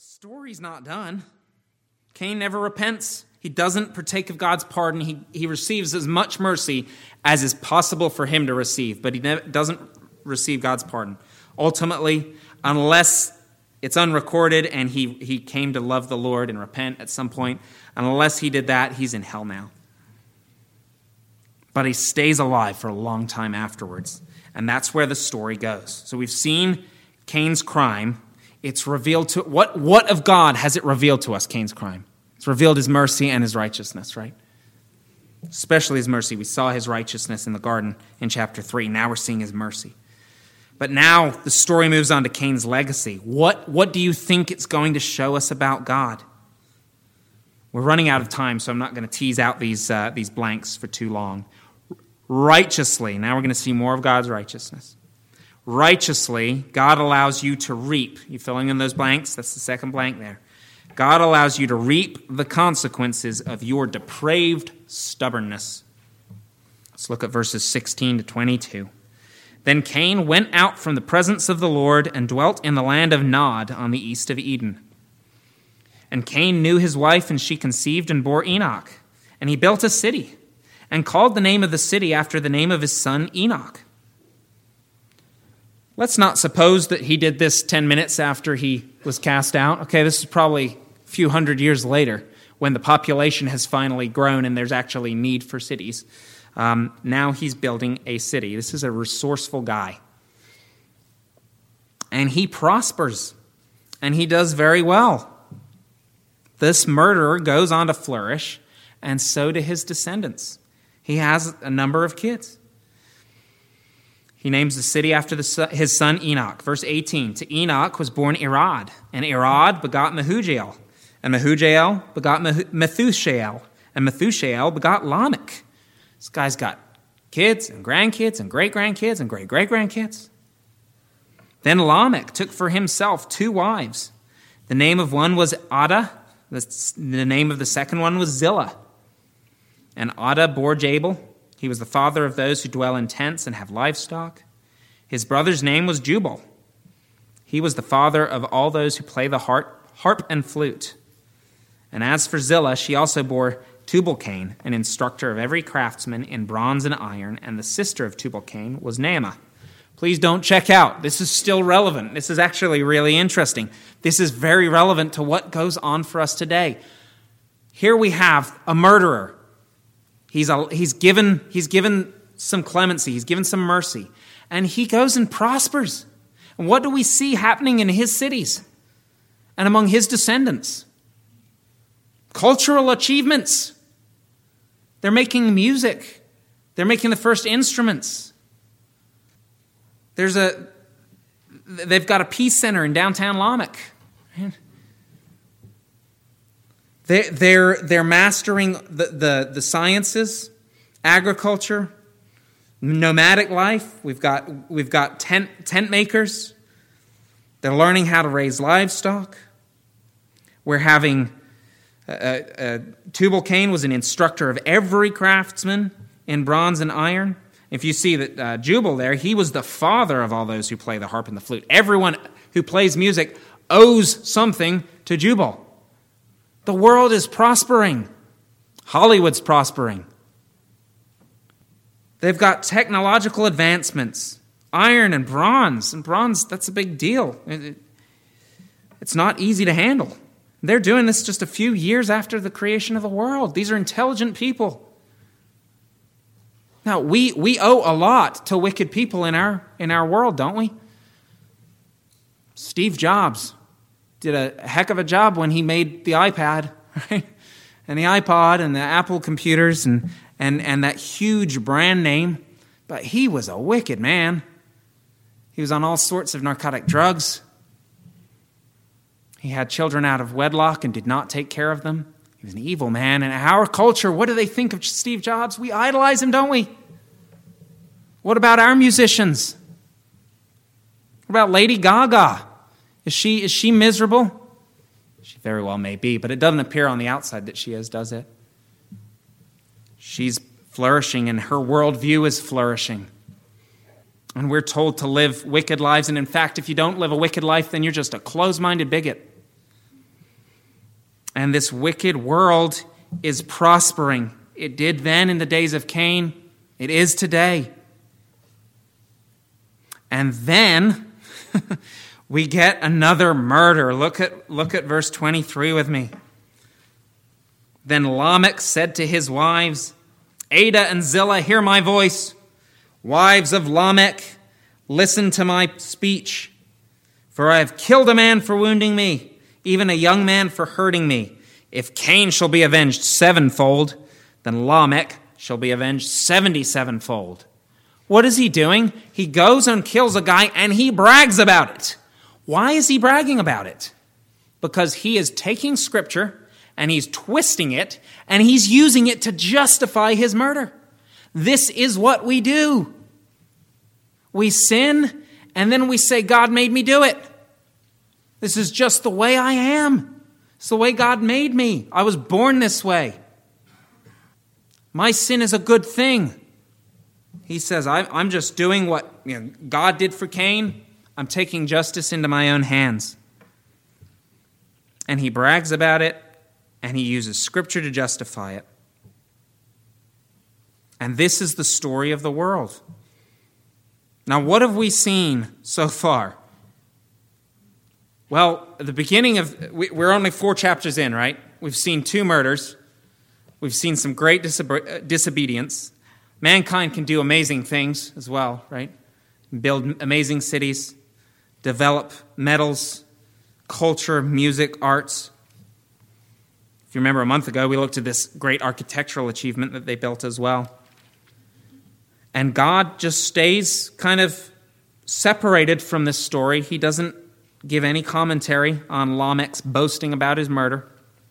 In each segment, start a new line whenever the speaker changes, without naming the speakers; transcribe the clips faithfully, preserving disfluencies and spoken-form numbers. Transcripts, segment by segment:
story's not done. Cain never repents. He doesn't partake of God's pardon. He, he receives as much mercy as is possible for him to receive, but he never, doesn't receive God's pardon. Ultimately, unless it's unrecorded and he, he came to love the Lord and repent at some point, unless he did that, he's in hell now. But he stays alive for a long time afterwards, and that's where the story goes. So we've seen Cain's crime. It's revealed to, what, what of God has it revealed to us, Cain's crime? It's revealed his mercy and his righteousness, right? Especially his mercy. We saw his righteousness in the garden in chapter three. Now we're seeing his mercy. But now the story moves on to Cain's legacy. What, what do you think it's going to show us about God? We're running out of time, so I'm not going to tease out these, uh, these blanks for too long. Righteously, now we're going to see more of God's righteousness. Righteously, God allows you to reap. You filling in those blanks? That's the second blank there. God allows you to reap the consequences of your depraved stubbornness. Let's look at verses sixteen to twenty-two. Then Cain went out from the presence of the Lord and dwelt in the land of Nod on the east of Eden. And Cain knew his wife, and she conceived and bore Enoch. And he built a city and called the name of the city after the name of his son Enoch. Let's not suppose that he did this ten minutes after he was cast out. Okay, this is probably a few hundred years later when the population has finally grown and there's actually need for cities. Um, now he's building a city. This is a resourceful guy. And he prospers. And he does very well. This murderer goes on to flourish, and so do his descendants. He has a number of kids. He names the city after the, his son Enoch. Verse eighteen, to Enoch was born Irad, and Irad begot Mehujael, and Mehujael begot Methushael, and Methushael begot Lamech. This guy's got kids and grandkids and great-grandkids and great-great-grandkids. Then Lamech took for himself two wives. The name of one was Adah, the, the name of the second one was Zillah. And Adah bore Jabal. He was the father of those who dwell in tents and have livestock. His brother's name was Jubal. He was the father of all those who play the harp, harp and flute. And as for Zillah, she also bore Tubal-Cain, an instructor of every craftsman in bronze and iron, and the sister of Tubal-Cain was Naamah. Please don't check out. This is still relevant. This is actually really interesting. This is very relevant to what goes on for us today. Here we have a murderer. He's, a, he's, given, he's given some clemency. He's given some mercy. And he goes and prospers. And what do we see happening in his cities and among his descendants? Cultural achievements. They're making music. They're making the first instruments. There's a, they've got a peace center in downtown Lamech. They, they're, they're mastering the, the, the sciences, agriculture, nomadic life. We've got, we've got tent, tent makers. They're learning how to raise livestock. We're having, uh, uh, Tubal-Cain was an instructor of every craftsman in bronze and iron. If you see that uh, Jubal there, he was the father of all those who play the harp and the flute. Everyone who plays music owes something to Jubal. The world is prospering. Hollywood's prospering. They've got technological advancements. Iron and bronze. And bronze, that's a big deal. It's not easy to handle. They're doing this just a few years after the creation of the world. These are intelligent people. Now, we, we owe a lot to wicked people in our, in our world, don't we? Steve Jobs did a heck of a job when he made the iPad, right? And the iPod and the Apple computers and, and, and that huge brand name. But he was a wicked man. He was on all sorts of narcotic drugs. He had children out of wedlock and did not take care of them. He was an evil man. And our culture, what do they think of Steve Jobs? We idolize him, don't we? What about our musicians? What about Lady Gaga? Is she, is she miserable? She very well may be, but it doesn't appear on the outside that she is, does it? She's flourishing and her worldview is flourishing. And we're told to live wicked lives. And in fact, if you don't live a wicked life, then you're just a closed-minded bigot. And this wicked world is prospering. It did then in the days of Cain. It is today. And then we get another murder. Look at, look at verse twenty-three with me. Then Lamech said to his wives, Ada and Zillah, hear my voice. Wives of Lamech, listen to my speech. For I have killed a man for wounding me, even a young man for hurting me. If Cain shall be avenged sevenfold, then Lamech shall be avenged seventy-sevenfold. What is he doing? He goes and kills a guy and he brags about it. Why is he bragging about it? Because he is taking Scripture and he's twisting it and he's using it to justify his murder. This is what we do. We sin and then we say, God made me do it. This is just the way I am. It's the way God made me. I was born this way. My sin is a good thing. He says, I'm just doing what you know, God did for Cain. I'm taking justice into my own hands. And he brags about it, and he uses Scripture to justify it. And this is the story of the world. Now, what have we seen so far? Well, at the beginning of, we're only four chapters in, right? We've seen two murders. We've seen some great disobe- disobedience. Mankind can do amazing things as well, right? Build amazing cities, develop metals, culture, music, arts. If you remember a month ago, we looked at this great architectural achievement that they built as well. And God just stays kind of separated from this story. He doesn't give any commentary on Lamech's boasting about his murder.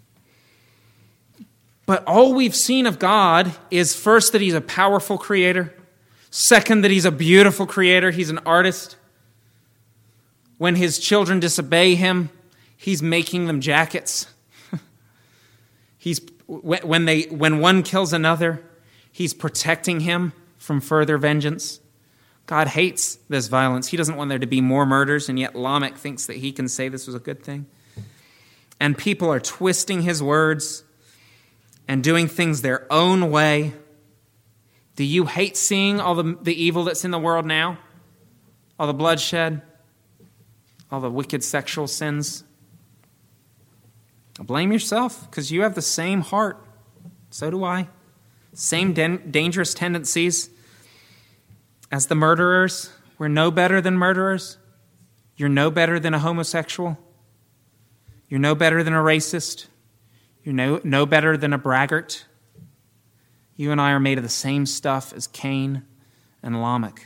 But all we've seen of God is first that he's a powerful creator. Second, that he's a beautiful creator. He's an artist. When his children disobey him, he's making them jackets. he's when they when one kills another, he's protecting him from further vengeance. God hates this violence. He doesn't want there to be more murders, and yet Lamech thinks that he can say this was a good thing. And people are twisting his words and doing things their own way. Do you hate seeing all the, the evil that's in the world now? All the bloodshed? All the wicked sexual sins? Blame yourself, because you have the same heart. So do I. Same den- dangerous tendencies as the murderers. We're no better than murderers. You're no better than a homosexual. You're no better than a racist. You're no, no better than a braggart. You and I are made of the same stuff as Cain and Lamech.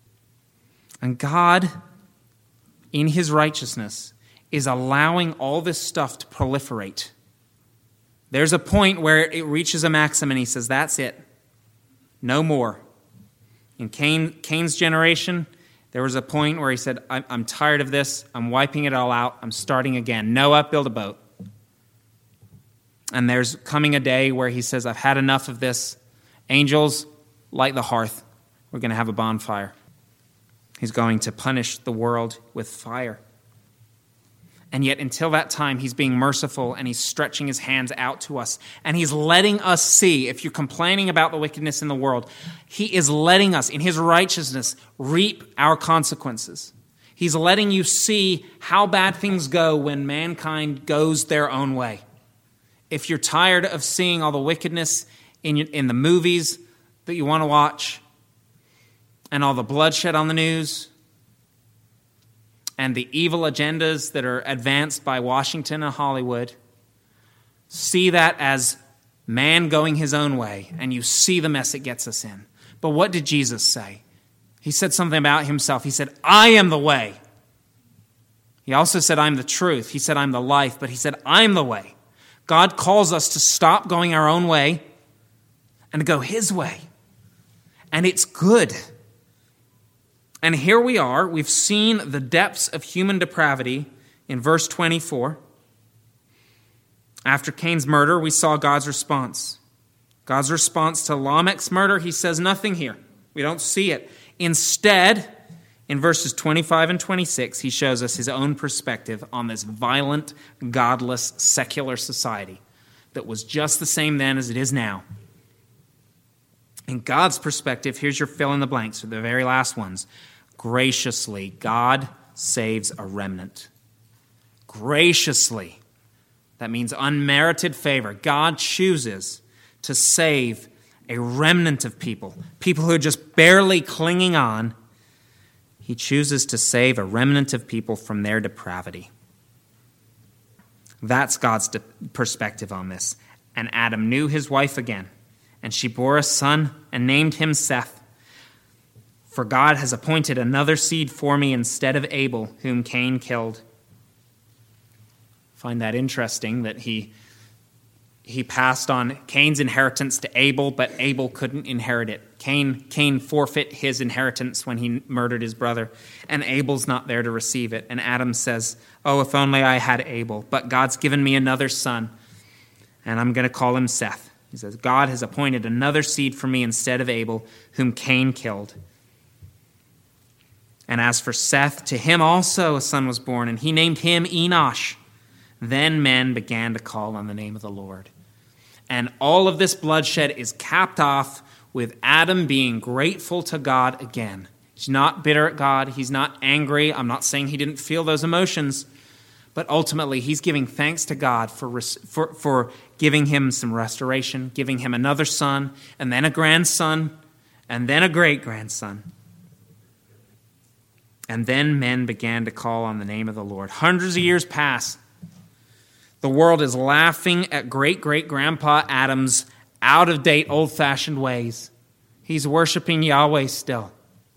And God, in his righteousness, is allowing all this stuff to proliferate. There's a point where it reaches a maximum and he says, that's it. No more. In Cain, Cain's generation, there was a point where he said, I'm, I'm tired of this. I'm wiping it all out. I'm starting again. Noah, build a boat. And there's coming a day where he says, I've had enough of this. Angels, light the hearth. We're going to have a bonfire. He's going to punish the world with fire. And yet until that time, he's being merciful and he's stretching his hands out to us. And he's letting us see, if you're complaining about the wickedness in the world, he is letting us, in his righteousness, reap our consequences. He's letting you see how bad things go when mankind goes their own way. If you're tired of seeing all the wickedness in, in the movies that you want to watch, and all the bloodshed on the news, and the evil agendas that are advanced by Washington and Hollywood, see that as man going his own way, and you see the mess it gets us in. But what did Jesus say? He said something about himself. He said, I am the way. He also said, I'm the truth. He said, I'm the life. But he said, I'm the way. God calls us to stop going our own way and to go his way. And it's good. And here we are. We've seen the depths of human depravity in verse twenty-four. After Cain's murder, we saw God's response. God's response to Lamech's murder, he says nothing here. We don't see it. Instead, In verses twenty-five and twenty-six, he shows us his own perspective on this violent, godless, secular society that was just the same then as it is now. In God's perspective, here's your fill in the blanks for the very last ones. Graciously, God saves a remnant. Graciously. That means unmerited favor. God chooses to save a remnant of people, people who are just barely clinging on. He chooses to save a remnant of people from their depravity. That's God's de- perspective on this. And Adam knew his wife again, and she bore a son and named him Seth. For God has appointed another seed for me instead of Abel, whom Cain killed. Find that interesting that he he passed on Cain's inheritance to Abel, but Abel couldn't inherit it. Cain Cain forfeit his inheritance when he murdered his brother, and Abel's not there to receive it. And Adam says, "Oh, if only I had Abel, but God's given me another son, and I'm going to call him Seth." He says, "God has appointed another seed for me instead of Abel, whom Cain killed." And as for Seth, to him also a son was born, and he named him Enosh. Then men began to call on the name of the Lord. And all of this bloodshed is capped off with Adam being grateful to God again. He's not bitter at God. He's not angry. I'm not saying he didn't feel those emotions. But ultimately, he's giving thanks to God for, for, for giving him some restoration, giving him another son, and then a grandson, and then a great-grandson. And then men began to call on the name of the Lord. Hundreds of years pass. The world is laughing at great-great-grandpa Adam's out-of-date, old-fashioned ways. He's worshiping Yahweh still.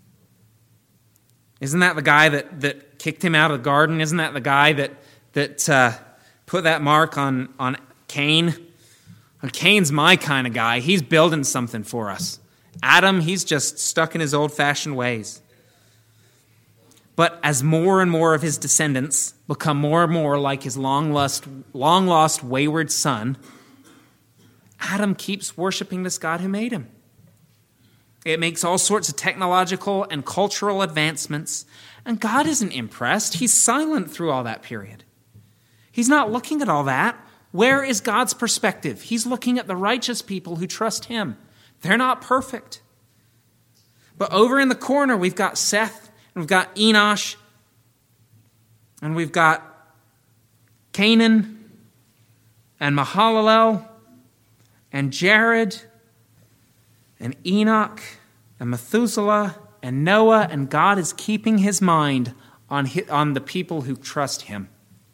Isn't that the guy that, that kicked him out of the garden? Isn't that the guy that, that uh, put that mark on, on Cain? Well, Cain's my kind of guy. He's building something for us. Adam, he's just stuck in his old-fashioned ways. But as more and more of his descendants become more and more like his long-lost, long-lost wayward son, Adam keeps worshiping this God who made him. It makes all sorts of technological and cultural advancements, and God isn't impressed. He's silent through all that period. He's not looking at all that. Where is God's perspective? He's looking at the righteous people who trust him. They're not perfect. But over in the corner, we've got Seth, and we've got Enosh, and we've got Canaan, and Mahalalel, and Jared, and Enoch, and Methuselah, and Noah, and God is keeping his mind on, his, on the people who trust him.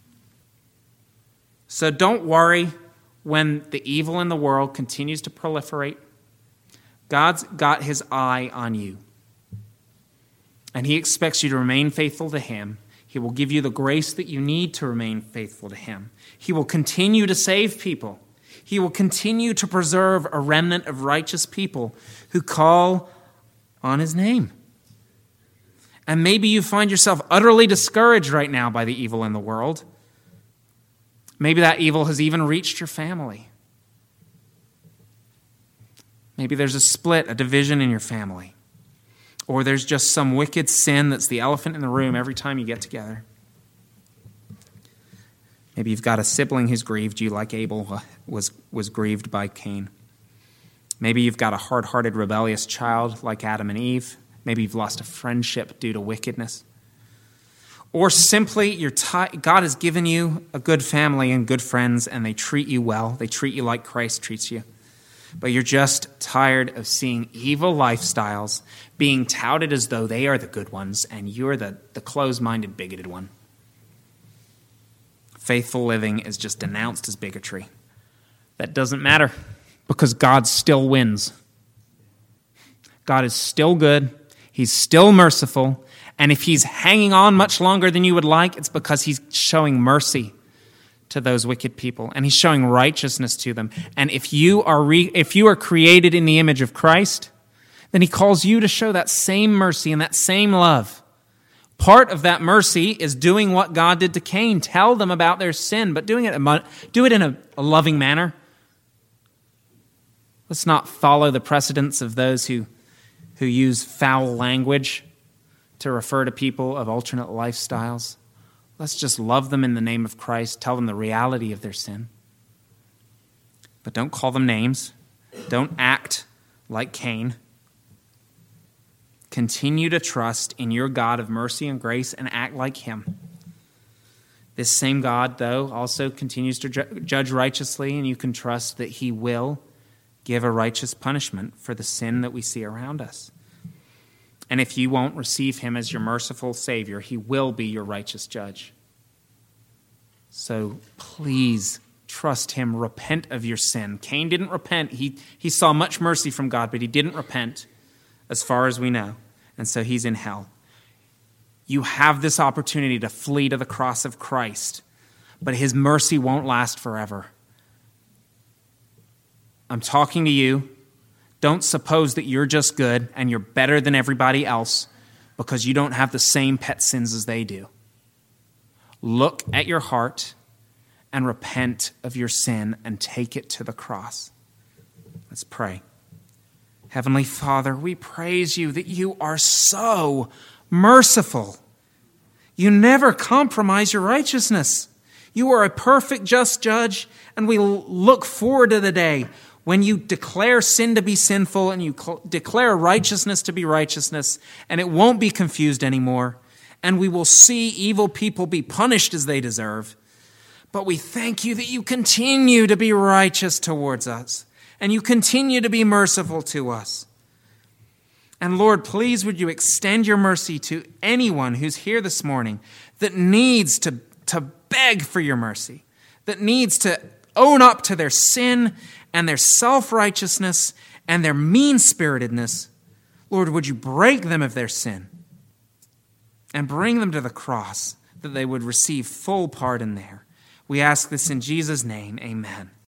So don't worry when the evil in the world continues to proliferate. God's got his eye on you. And he expects you to remain faithful to him. He will give you the grace that you need to remain faithful to him. He will continue to save people. He will continue to preserve a remnant of righteous people who call on his name. And maybe you find yourself utterly discouraged right now by the evil in the world. Maybe that evil has even reached your family. Maybe there's a split, a division in your family. Or there's just some wicked sin that's the elephant in the room every time you get together. Maybe you've got a sibling who's grieved you like Abel was, was grieved by Cain. Maybe you've got a hard-hearted, rebellious child like Adam and Eve. Maybe you've lost a friendship due to wickedness. Or simply, you're t- God has given you a good family and good friends, and they treat you well. They treat you like Christ treats you. But you're just tired of seeing evil lifestyles being touted as though they are the good ones, and you're the, the closed-minded, bigoted one. Faithful living is just denounced as bigotry. That doesn't matter, because God still wins. God is still good. He's still merciful. And if he's hanging on much longer than you would like, it's because he's showing mercy to those wicked people, and he's showing righteousness to them. And if you are re- if you are created in the image of Christ, then he calls you to show that same mercy and that same love. Part of that mercy is doing what God did to Cain. Tell them about their sin, but doing it, do it in a, a loving manner. Let's not follow the precedents of those who, who use foul language to refer to people of alternate lifestyles. Let's just love them in the name of Christ, tell them the reality of their sin. But don't call them names. Don't act like Cain. Continue to trust in your God of mercy and grace and act like him. This same God, though, also continues to ju- judge righteously, and you can trust that he will give a righteous punishment for the sin that we see around us. And if you won't receive him as your merciful Savior, he will be your righteous judge. So please trust him. Repent of your sin. Cain didn't repent. He, he saw much mercy from God, but he didn't repent as far as we know. And so he's in hell. You have this opportunity to flee to the cross of Christ, but his mercy won't last forever. I'm talking to you. Don't suppose that you're just good and you're better than everybody else because you don't have the same pet sins as they do. Look at your heart and repent of your sin and take it to the cross. Let's pray. Heavenly Father, we praise you that you are so merciful. You never compromise your righteousness. You are a perfect, just judge, and we look forward to the day when you declare sin to be sinful and you cl- declare righteousness to be righteousness, and it won't be confused anymore, and we will see evil people be punished as they deserve. But we thank you that you continue to be righteous towards us, and you continue to be merciful to us. And Lord, please would you extend your mercy to anyone who's here this morning that needs to, to beg for your mercy, that needs to own up to their sin and their self-righteousness and their mean-spiritedness. Lord, would you break them of their sin and bring them to the cross that they would receive full pardon there. We ask this in Jesus' name, amen.